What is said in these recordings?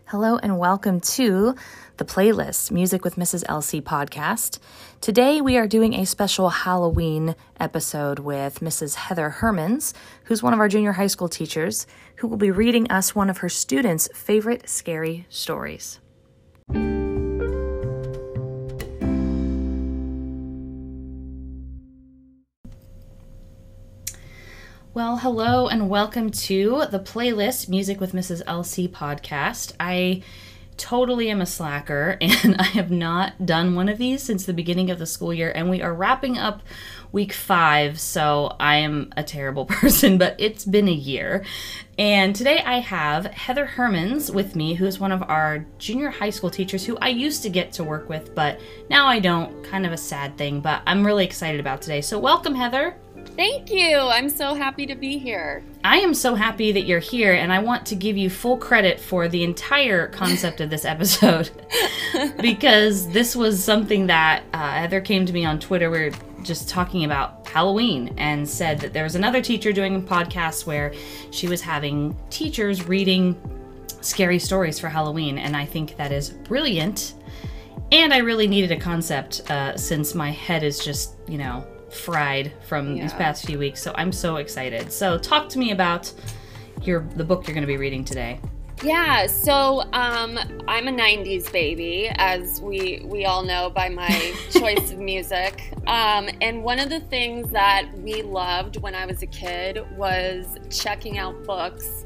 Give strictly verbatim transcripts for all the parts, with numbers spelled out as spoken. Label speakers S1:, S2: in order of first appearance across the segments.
S1: Hello and welcome to the playlist, Music with Missus Elsie podcast. Today we are doing a special Halloween episode with Missus Heather Hermans, who's one of our junior high school teachers, who will be reading us one of her students' favorite scary stories. Well, hello and welcome to the playlist, Music with Missus Elsie podcast. I totally am a slacker, and I have not done one of these since the beginning of the school year, and we are wrapping up week five, so I am a terrible person, but it's been a year. And today I have Heather Hermans with me, who is one of our junior high school teachers who I used to get to work with, but now I don't. Kind of a sad thing, but I'm really excited about today. So welcome, Heather.
S2: Thank you. I'm so happy to be here.
S1: I am so happy that you're here, and I want to give you full credit for the entire concept of this episode because this was something that uh, Heather came to me on Twitter. We were just talking about Halloween and said that there was another teacher doing a podcast where she was having teachers reading scary stories for Halloween, and I think that is brilliant. And I really needed a concept uh, since my head is just, you know, fried from yeah. these past few weeks, so I'm so excited. So talk to me about your the book you're going to be reading today.
S2: Yeah, so um, I'm a nineties baby, as we we all know by my choice of music. Um, and one of the things that we loved when I was a kid was checking out books,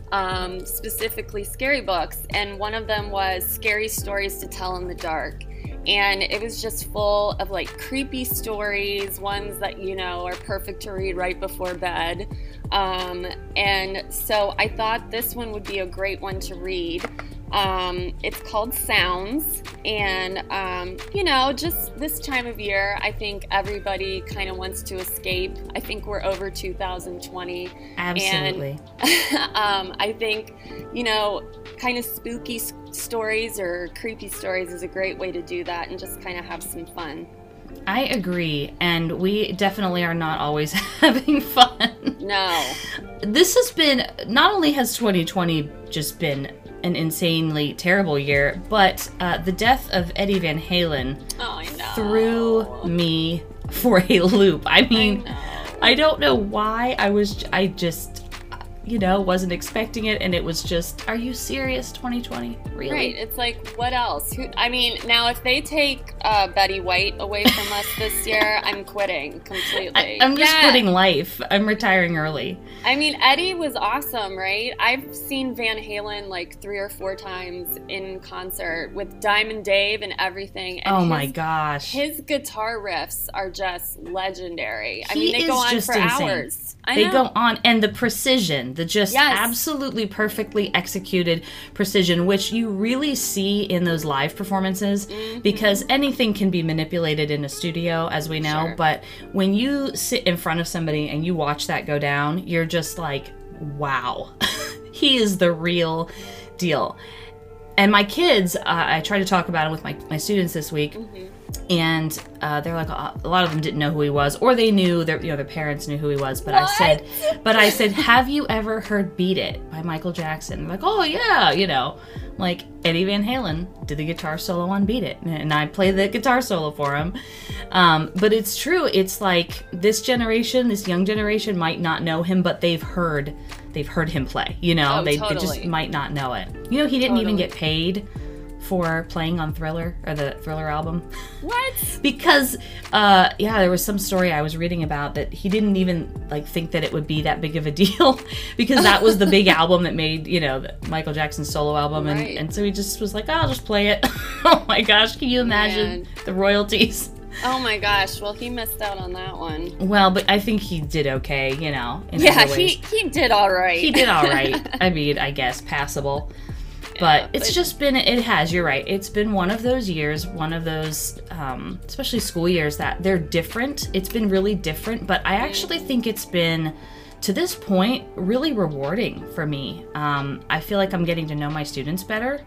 S2: um, specifically scary books. And one of them was Scary Stories to Tell in the Dark. And it was just full of like creepy stories, ones that, you know, are perfect to read right before bed. Um, and so I thought this one would be a great one to read. Um, it's called Sounds. And, um, you know, just this time of year, I think everybody kind of wants to escape. I think we're over two thousand twenty.
S1: Absolutely.
S2: And um, I think, you know, kind of spooky stories or creepy stories is a great way to do that and just kind of have some fun.
S1: I agree, and we definitely are not always having fun.
S2: No.
S1: This has been, not only has twenty twenty just been an insanely terrible year, but uh, the death of Eddie Van Halen
S2: oh, I know.
S1: threw me for a loop. I mean,
S2: I,
S1: I don't know why. I was, I just, you know, wasn't expecting it, and it was just, are you serious, twenty twenty? Really?
S2: Right. It's like, what else? Who? I mean, now if they take uh, Betty White away from us this year, I'm quitting completely.
S1: I, I'm just
S2: yeah.
S1: quitting life. I'm retiring early.
S2: I mean, Eddie was awesome, right? I've seen Van Halen like three or four times in concert with Diamond Dave and everything. And
S1: oh
S2: his,
S1: my gosh.
S2: His guitar riffs are just legendary. I
S1: He
S2: mean, they
S1: is
S2: go on
S1: just
S2: for
S1: insane.
S2: hours. I
S1: they
S2: know.
S1: go on, and the precision, the just
S2: yes.
S1: absolutely perfectly executed precision, which you really see in those live performances, mm-hmm. because anything can be manipulated in a studio, as we know,
S2: sure.
S1: but when you sit in front of somebody and you watch that go down, you're just like, wow, he is the real deal. And my kids, uh, I tried to talk about it with my, my students this week, mm-hmm. and uh, they're like, a lot of them didn't know who he was, or they knew, their, you know, their parents knew who he was, but
S2: what?
S1: I said, but I said, have you ever heard Beat It by Michael Jackson? They're like, oh yeah, you know, like Eddie Van Halen did the guitar solo on Beat It, and I played the guitar solo for him. Um, but it's true, it's like this generation, this young generation might not know him, but they've heard They've heard him play, you know,
S2: oh,
S1: they,
S2: totally.
S1: they just might not know it. You know, he didn't
S2: totally.
S1: even get paid for playing on Thriller, or the Thriller album.
S2: What?
S1: Because, uh, yeah, there was some story I was reading about that he didn't even, like, think that it would be that big of a deal, because that was the big album that made, you know, the Michael Jackson's solo album, and,
S2: right.
S1: and so he just was like, oh, I'll just play it. Oh my gosh, can you imagine
S2: Man.
S1: the royalties?
S2: Oh my gosh, well, he missed out on that one.
S1: Well, but I think he did okay, you know, in
S2: yeah,
S1: other ways.
S2: he, he did all right.
S1: He did all right. I mean, I guess passable. But
S2: yeah,
S1: it's
S2: but...
S1: just been, it has, you're right. It's been one of those years, one of those, um, especially school years, that they're different. It's been really different, but I actually think it's been, to this point, really rewarding for me. Um, I feel like I'm getting to know my students better.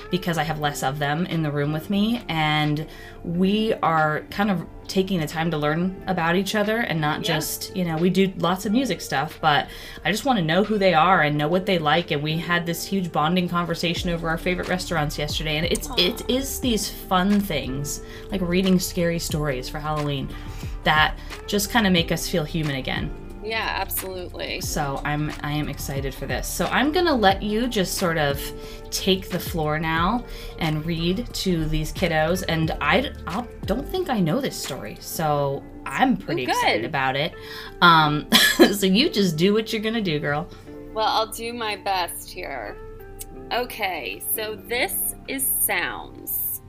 S1: because I have less of them in the room with me, and we are kind of taking the time to learn about each other and not yeah. just, you know, we do lots of music stuff, but I just want to know who they are and know what they like. And we had this huge bonding conversation over our favorite restaurants yesterday, and it's Aww. it is these fun things like reading scary stories for Halloween that just kind of make us feel human again.
S2: Yeah, absolutely.
S1: So I'm I am excited for this. So I'm gonna let you just sort of take the floor now and read to these kiddos. And I, I don't think I know this story, so I'm pretty Ooh, excited about it. Um, so you just do what you're gonna do, girl.
S2: Well, I'll do my best here. Okay, so this is Sounds.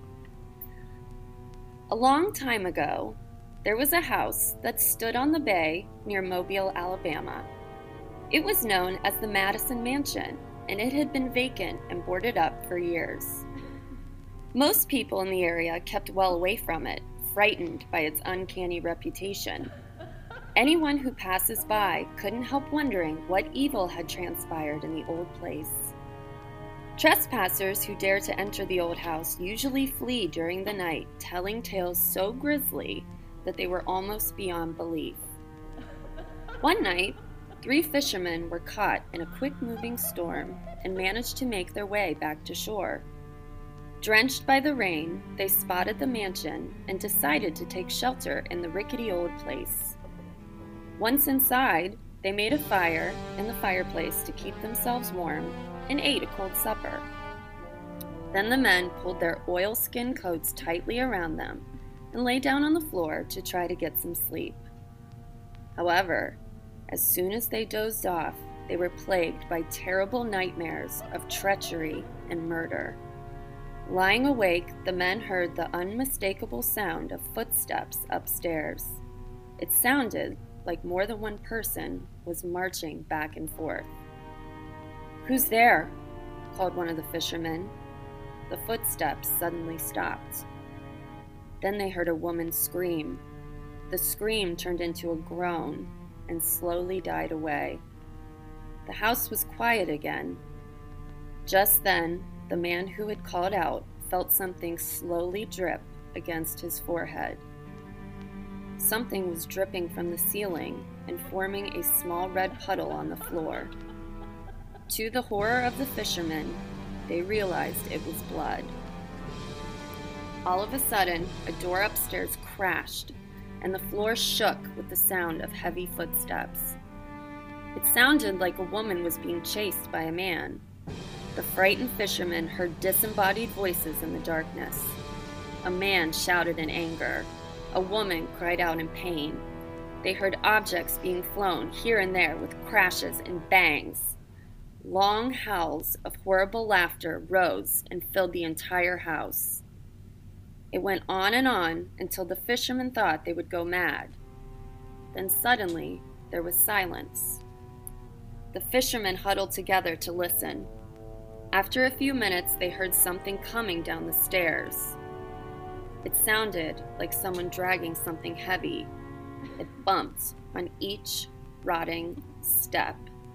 S2: A long time ago, there was a house that stood on the bay near Mobile, Alabama. It was known as the Madison Mansion, and it had been vacant and boarded up for years. Most people in the area kept well away from it, frightened by its uncanny reputation. Anyone who passes by couldn't help wondering what evil had transpired in the old place. Trespassers who dare to enter the old house usually flee during the night, telling tales so grisly that they were almost beyond belief. One night, three fishermen were caught in a quick-moving storm and managed to make their way back to shore. Drenched by the rain, they spotted the mansion and decided to take shelter in the rickety old place. Once inside, they made a fire in the fireplace to keep themselves warm and ate a cold supper. Then the men pulled their oilskin coats tightly around them and lay down on the floor to try to get some sleep. However, as soon as they dozed off, they were plagued by terrible nightmares of treachery and murder. Lying awake, the men heard the unmistakable sound of footsteps upstairs. It sounded like more than one person was marching back and forth. "Who's there?" called one of the fishermen. The footsteps suddenly stopped. Then they heard a woman scream. The scream turned into a groan and slowly died away. The house was quiet again. Just then, the man who had called out felt something slowly drip against his forehead. Something was dripping from the ceiling and forming a small red puddle on the floor. To the horror of the fishermen, they realized it was blood. All of a sudden, a door upstairs crashed, and the floor shook with the sound of heavy footsteps. It sounded like a woman was being chased by a man. The frightened fishermen heard disembodied voices in the darkness. A man shouted in anger. A woman cried out in pain. They heard objects being flown here and there with crashes and bangs. Long howls of horrible laughter rose and filled the entire house. It went on and on until the fishermen thought they would go mad. Then suddenly, there was silence. The fishermen huddled together to listen. After a few minutes, they heard something coming down the stairs. It sounded like someone dragging something heavy. It bumped on each rotting step.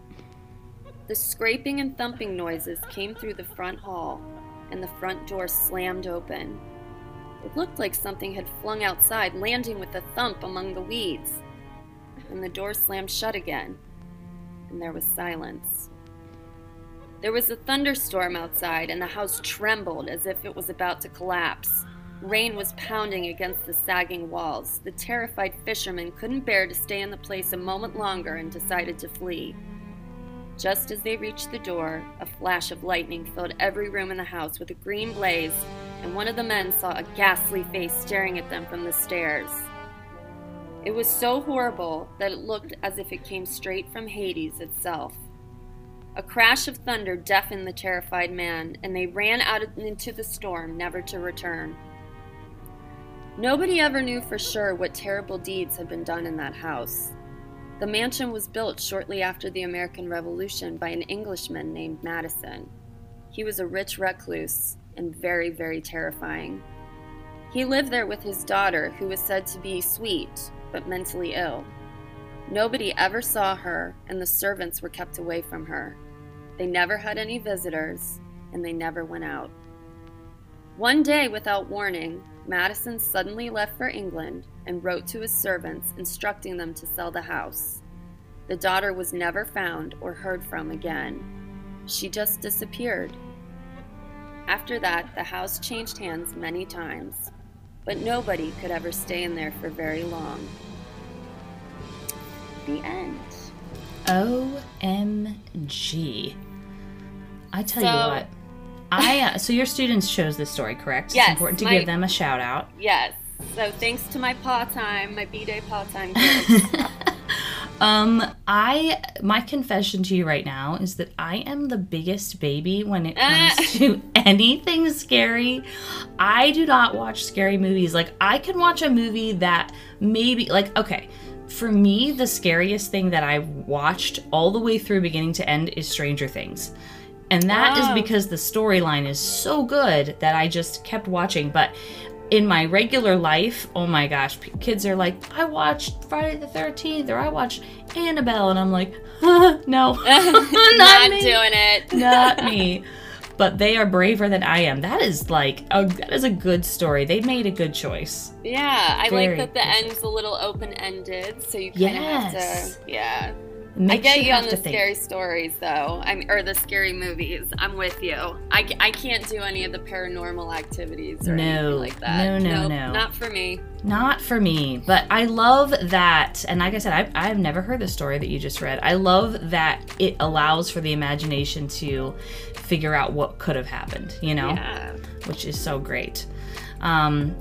S2: The scraping and thumping noises came through the front hall, and the front door slammed open. It looked like something had flung outside, landing with a thump among the weeds. And the door slammed shut again, and there was silence. There was a thunderstorm outside, and the house trembled as if it was about to collapse. Rain was pounding against the sagging walls. The terrified fishermen couldn't bear to stay in the place a moment longer and decided to flee. Just as they reached the door, a flash of lightning filled every room in the house with a green blaze, and one of the men saw a ghastly face staring at them from the stairs. It was so horrible that it looked as if it came straight from Hades itself. A crash of thunder deafened the terrified man, and they ran out into the storm, never to return. Nobody ever knew for sure what terrible deeds had been done in that house. The mansion was built shortly after the American Revolution by an Englishman named Madison. He was a rich recluse and very, very terrifying. He lived there with his daughter, who was said to be sweet, but mentally ill. Nobody ever saw her, and the servants were kept away from her. They never had any visitors, and they never went out. One day, without warning, Madison suddenly left for England and wrote to his servants instructing them to sell the house. The daughter was never found or heard from again. She just disappeared. After that, the house changed hands many times, but nobody could ever stay in there for very long. The end.
S1: O M G. I tell
S2: So-
S1: you what. I uh, so your students chose this story, correct?
S2: Yes,
S1: It's important to
S2: my-
S1: give them a shout out.
S2: Yes. So thanks to my paw time, my B-Day paw time kids.
S1: um, I my confession to you right now is that I am the biggest baby when it comes to anything scary. I do not watch scary movies. Like, I can watch a movie that maybe, like, okay, for me, the scariest thing that I've watched all the way through beginning to end is Stranger Things. And that is
S2: Oh.
S1: because the storyline is so good that I just kept watching. But in my regular life, oh my gosh, p- kids are like, I watched Friday the thirteenth or I watched Annabelle. And I'm like, huh, no, not,
S2: Not
S1: me.
S2: doing it.
S1: Not me. But they are braver than I am. That is like, a, that is a good story. They made a good choice.
S2: Yeah, I
S1: Very
S2: like that the
S1: good.
S2: end's a little open-ended, so you kind of
S1: Yes.
S2: have to, yeah.
S1: It
S2: I
S1: makes
S2: get you
S1: have
S2: on
S1: to
S2: the
S1: think.
S2: scary stories, though. I'm or the scary movies. I'm with you. I, I can't do any of the paranormal activities or
S1: No.
S2: anything like that.
S1: No, no,
S2: Nope,
S1: no.
S2: Not for me.
S1: Not for me, but I love that, and like I said, I've, I've never heard the story that you just read. I love that it allows for the imagination to figure out what could have happened, you know,
S2: Yeah.
S1: which is so great. Um,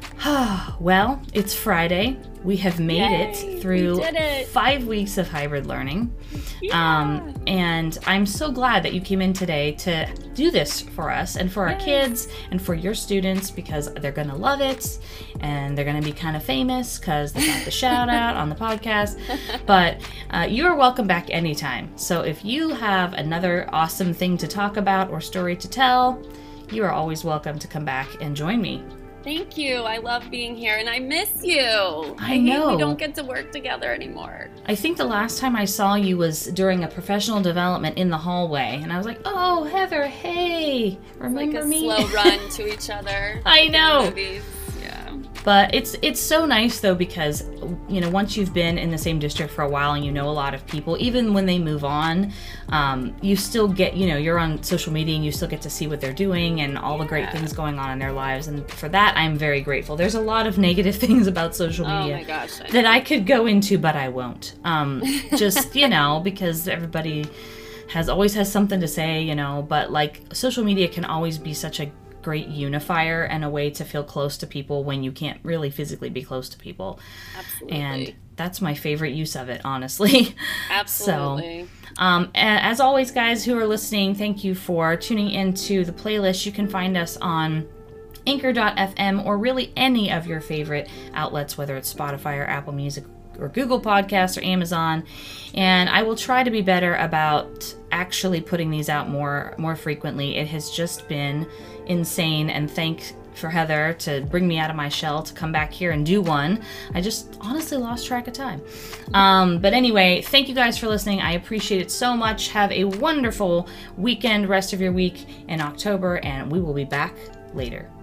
S1: well, it's Friday. We have made
S2: Yay,
S1: it
S2: we
S1: through
S2: did it.
S1: five weeks of hybrid learning.
S2: Yeah.
S1: Um, and I'm so glad that you came in today to do this for us and for our
S2: Yes.
S1: kids and for your students, because they're going to love it and they're going to be kind of famous because they got the shout out on the podcast. But uh, you are welcome back anytime. So if you have another awesome thing to talk about or story to tell, you are always welcome to come back and join me.
S2: Thank you. I love being here, and I miss you.
S1: I
S2: hate
S1: know.
S2: we don't get to work together anymore.
S1: I think the last time I saw you was during a professional development in the hallway, and I was like, "Oh, Heather, hey, remember
S2: Like a
S1: me?"
S2: slow run to each other.
S1: I
S2: like in
S1: know.
S2: Movies. Yeah.
S1: But it's it's so nice though, because you know, once you've been in the same district for a while and you know a lot of people, even when they move on, um, you still get, you know, you're on social media and you still get to see what they're doing and all the great
S2: Yeah.
S1: things going on in their lives, and for that I'm very grateful. There's a lot of negative things about social
S2: Oh
S1: media
S2: my gosh. I
S1: that I could go into, but I won't. Um, just, you know, because everybody has always has something to say, you know, but like social media can always be such a great unifier and a way to feel close to people when you can't really physically be close to people.
S2: Absolutely.
S1: And that's my favorite use of it, honestly.
S2: Absolutely.
S1: Um, a- as always, guys who are listening, thank you for tuning into the playlist. You can find us on anchor dot f m or really any of your favorite outlets, whether it's Spotify or Apple Music or Google Podcasts or Amazon. And I will try to be better about actually putting these out more more frequently. It has just been insane, and thank for Heather to bring me out of my shell to come back here and do one. I just honestly lost track of time. Um, but anyway, thank you guys for listening. I appreciate it so much. Have a wonderful weekend, rest of your week in October, and we will be back later.